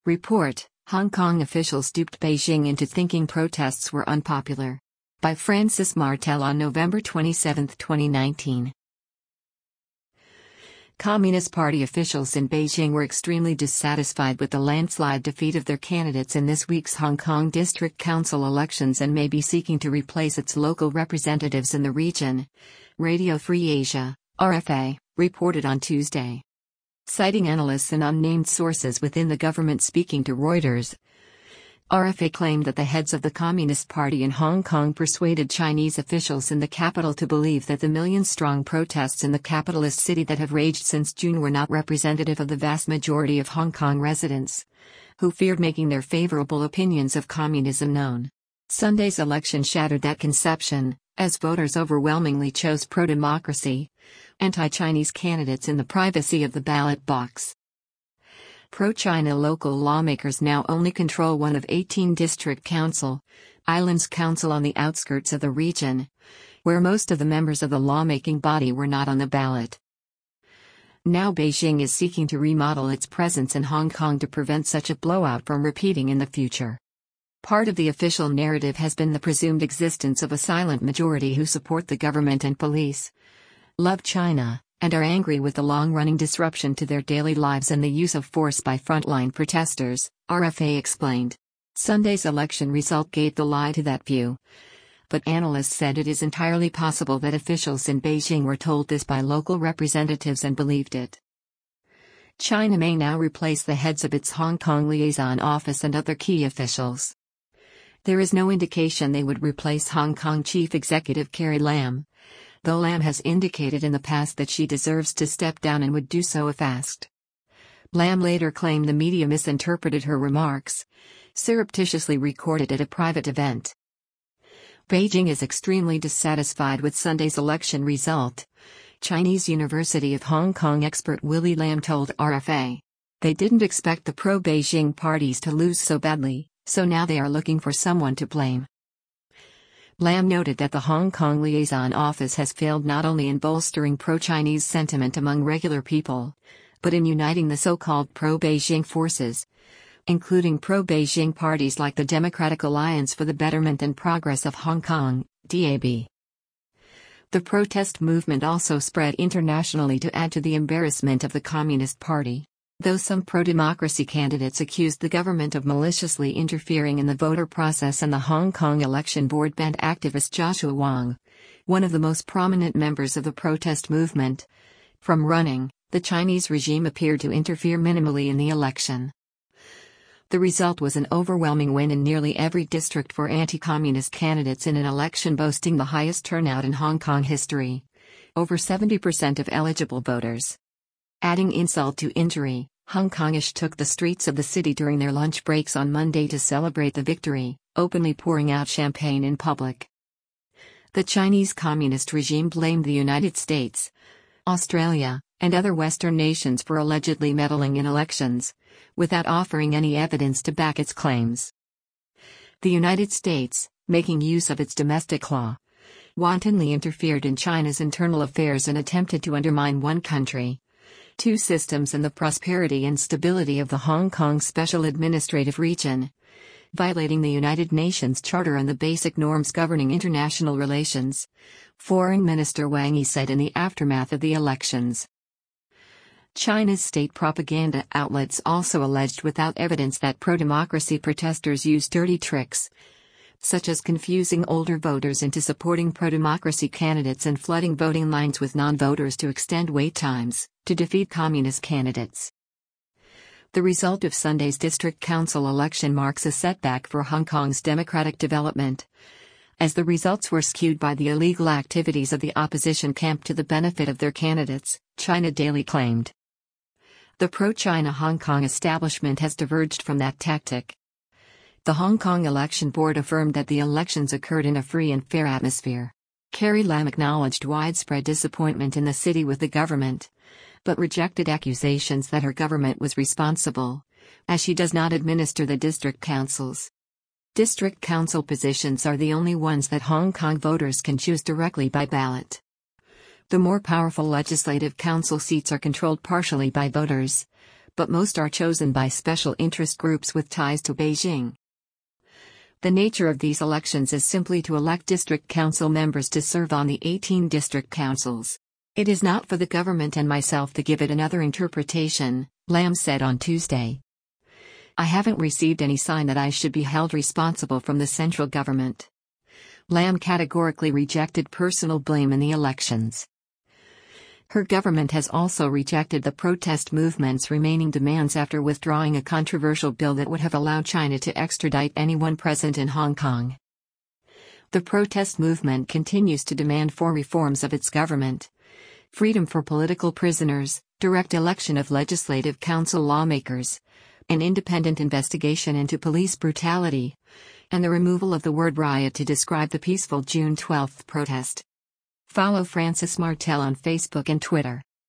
Report: Hong Kong officials duped Beijing into thinking protests were unpopular. By Francis Martel on November 27, 2019. Communist Party officials in Beijing were extremely dissatisfied with the landslide defeat of their candidates in this week's Hong Kong District Council elections and may be seeking to replace its local representatives in the region. Radio Free Asia, RFA, reported on Tuesday. Citing analysts and unnamed sources within the government speaking to Reuters, RFA claimed that the heads of the Communist Party in Hong Kong persuaded Chinese officials in the capital to believe that the million-strong protests in the capitalist city that have raged since June were not representative of the vast majority of Hong Kong residents, who feared making their favorable opinions of communism known. Sunday's election shattered that conception, as voters overwhelmingly chose pro-democracy, anti-Chinese candidates in the privacy of the ballot box. Pro-China local lawmakers now only control one of 18 district council, islands council on the outskirts of the region, where most of the members of the lawmaking body were not on the ballot. Now Beijing is seeking to remodel its presence in Hong Kong to prevent such a blowout from repeating in the future. Part of the official narrative has been the presumed existence of a silent majority who support the government and police, love China, and are angry with the long-running disruption to their daily lives and the use of force by frontline protesters, RFA explained. Sunday's election result gave the lie to that view. But analysts said it is entirely possible that officials in Beijing were told this by local representatives and believed it. China may now replace the heads of its Hong Kong liaison office and other key officials. There is no indication they would replace Hong Kong Chief Executive Carrie Lam, though Lam has indicated in the past that she deserves to step down and would do so if asked. Lam later claimed the media misinterpreted her remarks, surreptitiously recorded at a private event. Beijing is extremely dissatisfied with Sunday's election result, Chinese University of Hong Kong expert Willie Lam told RFA. They didn't expect the pro-Beijing parties to lose so badly, so now they are looking for someone to blame. Lam noted that the Hong Kong liaison office has failed not only in bolstering pro-Chinese sentiment among regular people, but in uniting the so-called pro-Beijing forces, including pro-Beijing parties like the Democratic Alliance for the Betterment and Progress of Hong Kong, DAB. The protest movement also spread internationally to add to the embarrassment of the Communist Party, though some pro-democracy candidates accused the government of maliciously interfering in the voter process, and the Hong Kong Election Board banned activist Joshua Wong, one of the most prominent members of the protest movement, from running. The Chinese regime appeared to interfere minimally in the election. The result was an overwhelming win in nearly every district for anti-communist candidates in an election boasting the highest turnout in Hong Kong history, over 70% of eligible voters. Adding insult to injury, Hong Kongish took the streets of the city during their lunch breaks on Monday to celebrate the victory, openly pouring out champagne in public. The Chinese Communist regime blamed the United States, Australia, and other Western nations for allegedly meddling in elections, without offering any evidence to back its claims. The United States, making use of its domestic law, wantonly interfered in China's internal affairs and attempted to undermine one country, two systems and the prosperity and stability of the Hong Kong Special Administrative Region, violating the United Nations Charter and the basic norms governing international relations, Foreign Minister Wang Yi said in the aftermath of the elections. China's state propaganda outlets also alleged without evidence that pro-democracy protesters used dirty tricks, such as confusing older voters into supporting pro-democracy candidates and flooding voting lines with non-voters to extend wait times, to defeat communist candidates. The result of Sunday's district council election marks a setback for Hong Kong's democratic development, as the results were skewed by the illegal activities of the opposition camp to the benefit of their candidates, China Daily claimed. The pro-China Hong Kong establishment has diverged from that tactic. The Hong Kong Election Board affirmed that the elections occurred in a free and fair atmosphere. Carrie Lam acknowledged widespread disappointment in the city with the government, but rejected accusations that her government was responsible, as she does not administer the district councils. District council positions are the only ones that Hong Kong voters can choose directly by ballot. The more powerful legislative council seats are controlled partially by voters, but most are chosen by special interest groups with ties to Beijing. The nature of these elections is simply to elect district council members to serve on the 18 district councils. It is not for the government and myself to give it another interpretation, Lam said on Tuesday. I haven't received any sign that I should be held responsible from the central government. Lam categorically rejected personal blame in the elections. Her government has also rejected the protest movement's remaining demands after withdrawing a controversial bill that would have allowed China to extradite anyone present in Hong Kong. The protest movement continues to demand 4 reforms of its government: freedom for political prisoners, direct election of legislative council lawmakers, an independent investigation into police brutality, and the removal of the word riot to describe the peaceful June 12 protest. Follow Francis Martel on Facebook and Twitter.